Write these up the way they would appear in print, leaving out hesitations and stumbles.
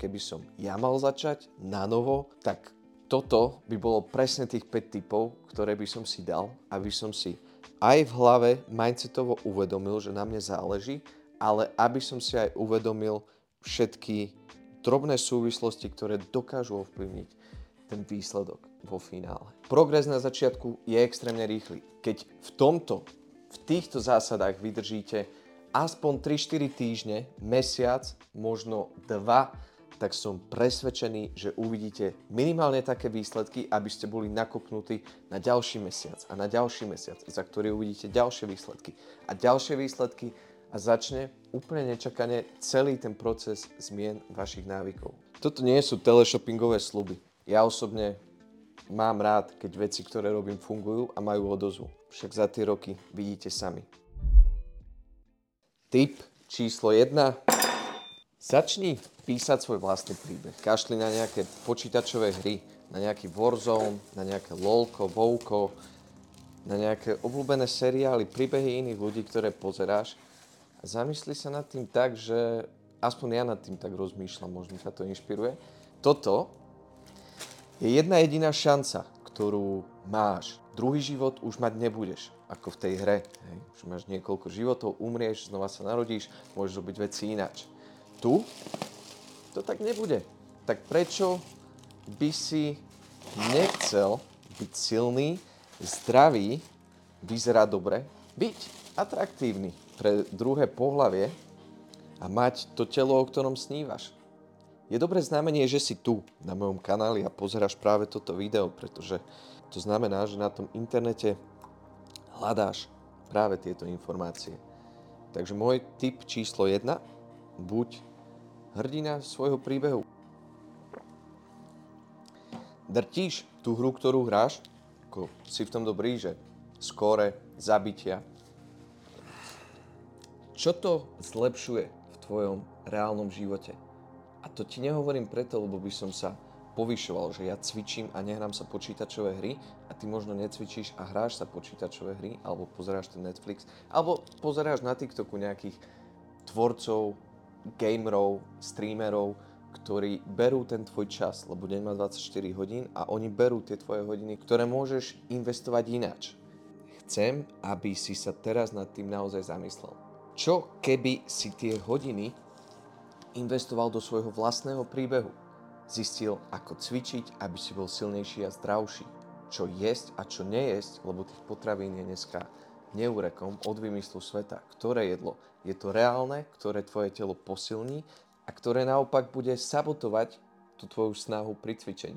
keby som ja mal začať na novo, tak toto by bolo presne tých 5 tipov, ktoré by som si dal, aby som si aj v hlave mindsetovo uvedomil, že na mne záleží, ale aby som si aj uvedomil všetky drobné súvislosti, ktoré dokážu ovplyvniť ten výsledok vo finále. Progres na začiatku je extrémne rýchly. Keď v týchto zásadách vydržíte aspoň 3-4 týždne, mesiac, možno 2, tak som presvedčený, že uvidíte minimálne také výsledky, aby ste boli nakopnutí na ďalší mesiac a na ďalší mesiac, za ktorý uvidíte ďalšie výsledky a ďalšie výsledky a začne úplne nečakane celý ten proces zmien vašich návykov. Toto nie sú teleshoppingové sľuby. Ja osobne mám rád, keď veci, ktoré robím, fungujú a majú odozvu. Však za tie roky vidíte sami. Tip číslo 1. Začni písať svoj vlastný príbeh. Kašli na nejaké počítačové hry, na nejaký Warzone, na nejaké LOLko, WoWko, na nejaké obľúbené seriály, príbehy iných ľudí, ktoré pozeráš. A zamysli sa nad tým tak, že aspoň ja nad tým tak rozmýšľam, možno ťa to inšpiruje. Toto je jedna jediná šanca, ktorú máš. Druhý život už mať nebudeš, ako v tej hre. Hej. Už máš niekoľko životov, umrieš, znova sa narodíš, môžeš robiť veci ináč. Tu to tak nebude. Tak prečo by si nechcel byť silný, zdravý, vyzerať dobre, byť atraktívny pre druhé pohlavie a mať to telo, o ktorom snívaš? Je dobré znamenie, že si tu na mojom kanáli a pozeráš práve toto video, pretože to znamená, že na tom internete hľadáš práve tieto informácie. Takže môj tip číslo 1, buď hrdina svojho príbehu. Drtíš tú hru, ktorú hráš, ako si v tom dobrý, že skóre, zabitia. Čo to zlepšuje v tvojom reálnom živote? A to ti nehovorím preto, lebo by som sa povyšoval, že ja cvičím a nehrám sa počítačové hry a ty možno necvičíš a hráš sa počítačové hry, alebo pozeráš ten Netflix, alebo pozeráš na TikToku nejakých tvorcov, gamerov, streamerov, ktorí berú ten tvoj čas, lebo deň má 24 hodín a oni berú tie tvoje hodiny, ktoré môžeš investovať ináč. Chcem, aby si sa teraz nad tým naozaj zamyslel. Čo keby si tie hodiny investoval do svojho vlastného príbehu? Zistil, ako cvičiť, aby si bol silnejší a zdravší. Čo jesť a čo nejesť, lebo tých potravín je dneska neúrekom od vymyslu sveta. Ktoré jedlo je to reálne, ktoré tvoje telo posilní a ktoré naopak bude sabotovať tú tvoju snahu pri cvičení.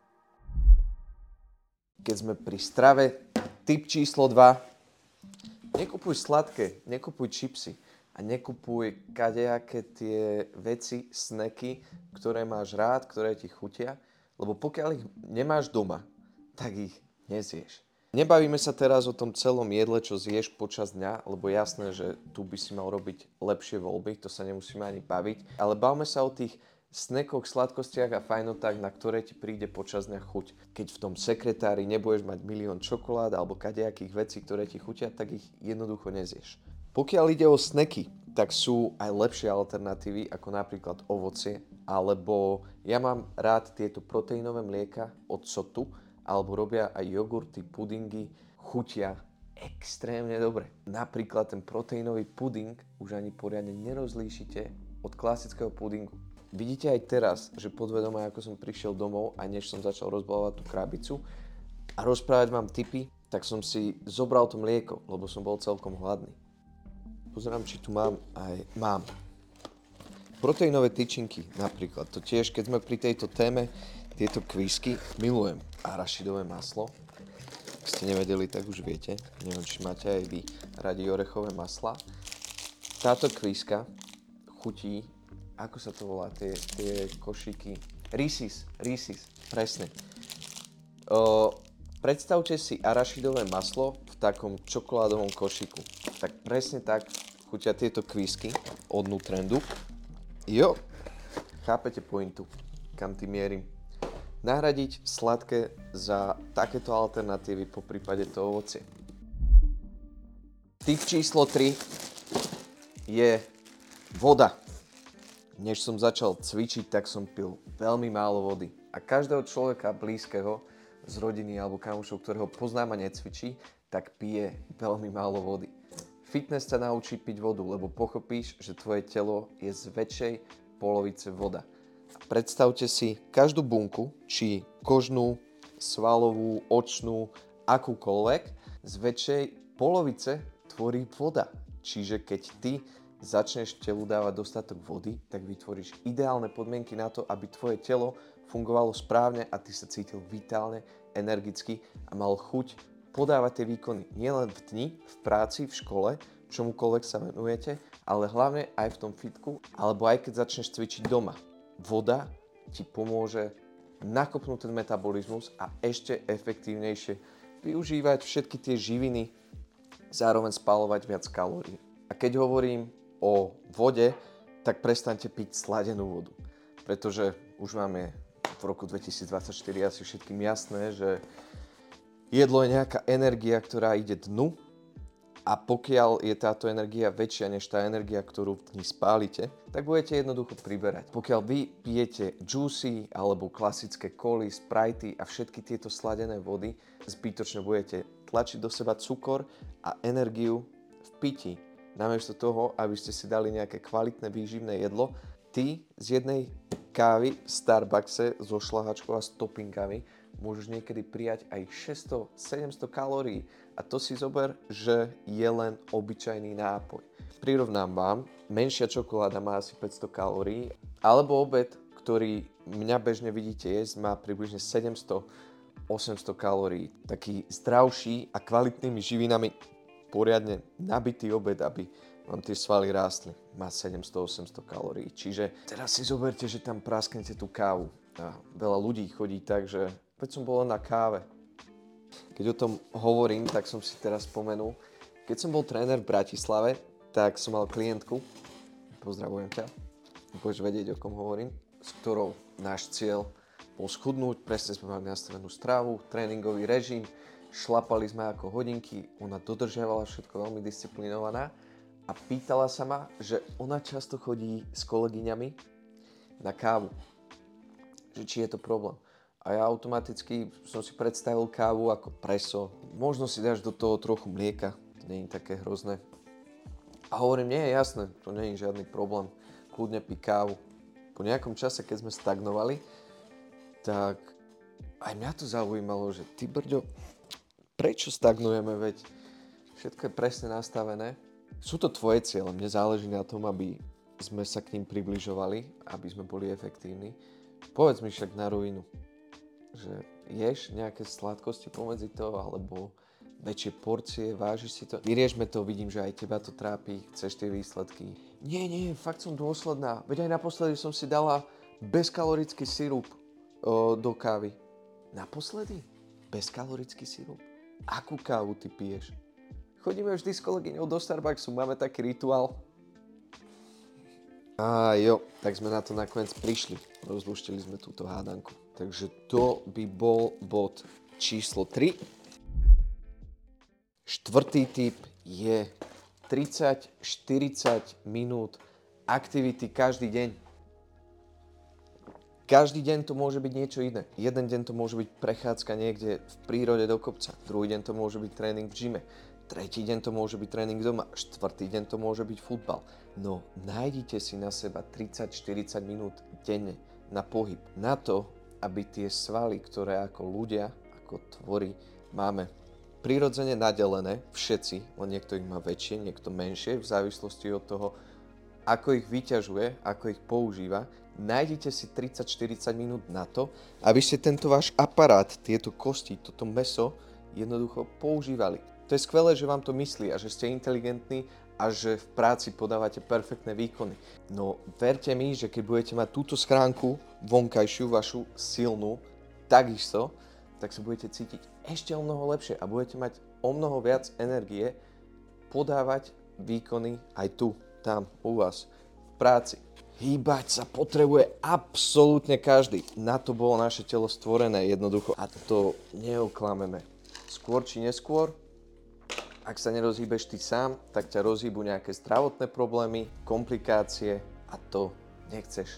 Keď sme pri strave, tip číslo 2. Nekupuj sladké, nekupuj čipsy a nekupuj kadejaké tie veci, snacky, ktoré máš rád, ktoré ti chutia, lebo pokiaľ ich nemáš doma, tak ich nezješ. Nebavíme sa teraz o tom celom jedle, čo zješ počas dňa, lebo jasné, že tu by si mal robiť lepšie voľby, to sa nemusíme ani baviť, ale bavme sa o tých snackoch, sladkostiach a fajnotách, na ktoré ti príde počas dňa chuť. Keď v tom sekretári nebudeš mať milión čokolád alebo kadejakých vecí, ktoré ti chutia, tak ich jednoducho nezješ. Pokiaľ ide o snacky, tak sú aj lepšie alternatívy, ako napríklad ovocie, alebo ja mám rád tieto proteínové mlieka od Sotu, alebo robia aj jogurty, pudingy, chutia extrémne dobre. Napríklad ten proteínový puding už ani poriadne nerozlíšite od klasického pudingu. Vidíte aj teraz, že podvedome, ako som prišiel domov a než som začal rozbalovať tú krabicu a rozprávať vám tipy, tak som si zobral to mlieko, lebo som bol celkom hladný. Pozerám, či tu mám aj... Mám. Proteínové tyčinky napríklad. To tiež, keď sme pri tejto téme, tieto kvísky, milujem. Arašidové maslo. Ak ste nevedeli, tak už viete. Neviem, či máte aj vy radi orechové masla. Táto kvíska chutí, ako sa to volá, tie košíky. Reese's, presne. Predstavte si arašidové maslo v takom čokoládovom košíku. Tak presne tak chutia tieto kvísky od Nutrendu. Jo, chápete pointu, kam tým mierim. Nahradiť sladké za takéto alternatívy, po prípade to ovocie. Tip číslo 3 je voda. Než som začal cvičiť, tak som pil veľmi málo vody. A každého človeka blízkeho z rodiny alebo kamošov, ktorého poznám a necvičí, tak pije veľmi málo vody. Fitness ťa naučí piť vodu, lebo pochopíš, že tvoje telo je z väčšej polovice voda. A predstavte si každú bunku, či kožnú, svalovú, očnú, akúkoľvek, z väčšej polovice tvorí voda. Čiže keď ty začneš telu dávať dostatok vody, tak vytvoríš ideálne podmienky na to, aby tvoje telo fungovalo správne a ty sa cítil vitálne, energicky a mal chuť podávať tie výkony nielen v dni, v práci, v škole, čomukoľvek sa venujete, ale hlavne aj v tom fitku, alebo aj keď začneš cvičiť doma. Voda ti pomôže nakopnúť ten metabolizmus a ešte efektívnejšie využívať všetky tie živiny, zároveň spaľovať viac kalórií. A keď hovorím o vode, tak prestaňte piť sladenú vodu, pretože už máme v roku 2024 asi všetkým jasné, že jedlo je nejaká energia, ktorá ide dnu a pokiaľ je táto energia väčšia než tá energia, ktorú v dni spálite, tak budete jednoducho priberať. Pokiaľ vy pijete juicy alebo klasické koly, sprajty a všetky tieto sladené vody, zbytočne budete tlačiť do seba cukor a energiu v pití. Namiesto toho, aby ste si dali nejaké kvalitné výživné jedlo, ty z jednej kávy v Starbuckse so šľahačkou a s toppingami môžeš niekedy prijať aj 600-700 kalórií. A to si zober, že je len obyčajný nápoj. Prirovnám vám, menšia čokoláda má asi 500 kalórií, alebo obed, ktorý mňa bežne vidíte jesť, má približne 700-800 kalórií. Taký zdravší a kvalitnými živinami poriadne nabitý obed, aby vám tie svaly rástli, má 700-800 kalórií. Čiže teraz si zoberte, že tam prasknete tú kávu. A veľa ľudí chodí tak, že veď som bol na káve. Keď o tom hovorím, tak som si teraz spomenul. Keď som bol tréner v Bratislave, tak som mal klientku, pozdravujem ťa, budeš vedieť, o kom hovorím, s ktorou náš cieľ bol schudnúť, presne sme mali nastavenú stravu, tréningový režim, šlapali sme ako hodinky, ona dodržiavala všetko, veľmi disciplinovaná a pýtala sa ma, že ona často chodí s kolegyňami na kávu, že či je to problém. A ja automaticky som si predstavil kávu ako preso. Možno si dáš do toho trochu mlieka, to nie je také hrozné. A hovorím, nie je jasné, to nie je žiadny problém, kľudne pí kávu. Po nejakom čase, keď sme stagnovali, tak aj mňa to zaujímalo, že ty brďo, prečo stagnujeme, veď všetko je presne nastavené. Sú to tvoje ciele, mne záleží na tom, aby sme sa k ním približovali, aby sme boli efektívni. Povedz mi však na rovinu, že ješ nejaké sladkosti pomedzi to, alebo väčšie porcie, vážiš si to? Vyriešme to, vidím, že aj teba to trápi, chceš tie výsledky. Nie, fakt som dôsledná. Veď aj naposledy som si dala bezkalorický sirup do kávy. Naposledy? Bezkalorický sirup? Akú kávu ty piješ? Chodíme vždy s kolegyňou do Starbucksu, máme taký rituál. A jo, tak sme na to nakoniec prišli. Rozluštili sme túto hádanku. Takže to by bol bod číslo 3. Štvrtý tip je 30-40 minút aktivity každý deň. Každý deň to môže byť niečo iné. Jeden deň to môže byť prechádzka niekde v prírode do kopca. Druhý deň to môže byť tréning v gyme. Tretí deň to môže byť tréning doma. Štvrtý deň to môže byť futbal. No nájdite si na seba 30-40 minút denne na pohyb. Na to, aby tie svaly, ktoré ako ľudia, ako tvory máme prirodzene nadelené, všetci, len niekto ich má väčšie, niekto menšie, v závislosti od toho, ako ich vyťažuje, ako ich používa, nájdite si 30-40 minút na to, aby ste tento váš aparát, tieto kosti, toto mäso jednoducho používali. To je skvelé, že vám to myslí a že ste inteligentní a že v práci podávate perfektné výkony. No verte mi, že keď budete mať túto schránku vonkajšiu, vašu silnú, takisto, tak sa budete cítiť ešte o mnoho lepšie a budete mať o mnoho viac energie podávať výkony aj tu, tam, u vás, v práci. Hýbať sa potrebuje absolútne každý. Na to bolo naše telo stvorené jednoducho a to neoklameme. Skôr či neskôr, ak sa nerozhýbeš ty sám, tak ťa rozhýbu nejaké zdravotné problémy, komplikácie a to nechceš.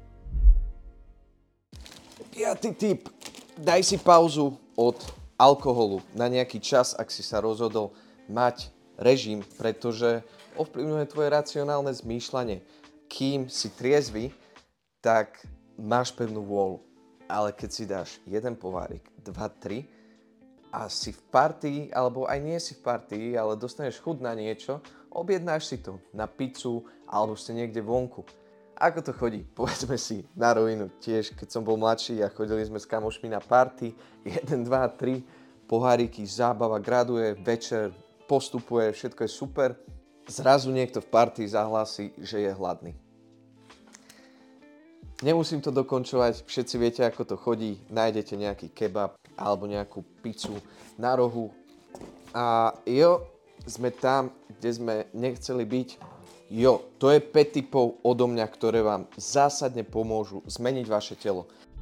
5. tip. Daj si pauzu od alkoholu na nejaký čas, ak si sa rozhodol mať režim, pretože ovplyvňuje tvoje racionálne zmýšľanie. Kým si triezvy, tak máš pevnú vôľu. Ale keď si dáš jeden pohárik, 2, 3 a si v partii, alebo aj nie si v partii, ale dostaneš chuť na niečo, objednáš si to na pizzu alebo ste niekde vonku. Ako to chodí? Povedzme si na rovinu. Tiež, keď som bol mladší a chodili sme s kamošmi na party, 1, 2, 3, poháriky, zábava, graduje, večer, postupuje, všetko je super. Zrazu niekto v party zahlási, že je hladný. Nemusím to dokončovať, všetci viete, ako to chodí. Nájdete nejaký kebab alebo nejakú pizzu na rohu. A sme tam, kde sme nechceli byť. To je 5 tipov odo mňa, ktoré vám zásadne pomôžu zmeniť vaše telo.